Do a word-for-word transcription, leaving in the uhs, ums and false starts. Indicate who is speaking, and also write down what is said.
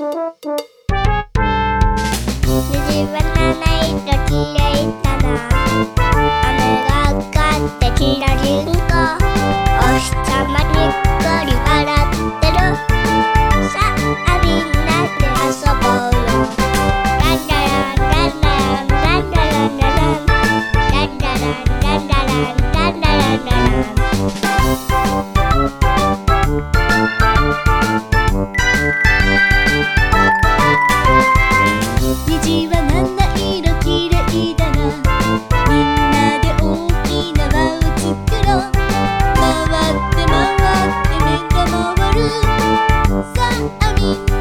Speaker 1: は七色きれいだな。雨がかってきらりんこ、お日さまにっこり笑ってる。さあみんなで遊ぼうよ。ランラランランランランラランラランランラランランラランランラランララン。虹は七色きれいだな。みんなで大きな輪を作ろう。回って回って目が回る。さあみんな